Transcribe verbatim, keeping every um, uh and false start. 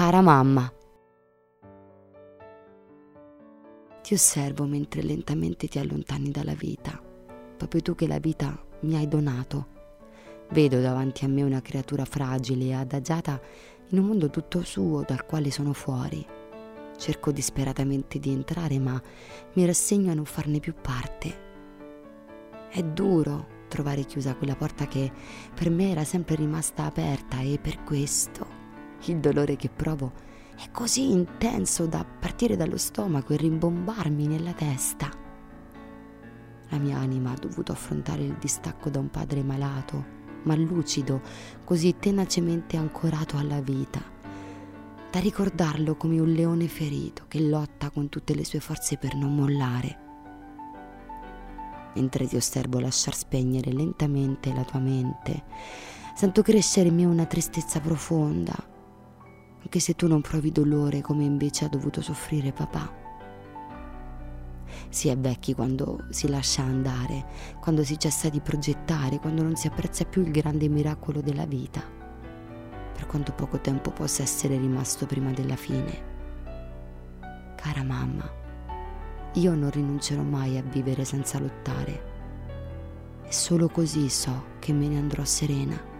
Cara mamma. Ti osservo mentre lentamente ti allontani dalla vita, proprio tu che la vita mi hai donato. Vedo davanti a me una creatura fragile e adagiata in un mondo tutto suo dal quale sono fuori. Cerco disperatamente di entrare, ma mi rassegno a non farne più parte. È duro trovare chiusa quella porta che per me era sempre rimasta aperta, e per questo il dolore che provo è così intenso da partire dallo stomaco e rimbombarmi nella testa. La mia anima ha dovuto affrontare il distacco da un padre malato, ma lucido, così tenacemente ancorato alla vita, da ricordarlo come un leone ferito che lotta con tutte le sue forze per non mollare. Mentre ti osservo lasciar spegnere lentamente la tua mente, sento crescere in me una tristezza profonda, anche se tu non provi dolore come invece ha dovuto soffrire papà. Si è vecchi quando si lascia andare, quando si cessa di progettare, quando non si apprezza più il grande miracolo della vita, per quanto poco tempo possa essere rimasto prima della fine. Cara mamma, io non rinuncerò mai a vivere senza lottare, e solo così so che me ne andrò serena.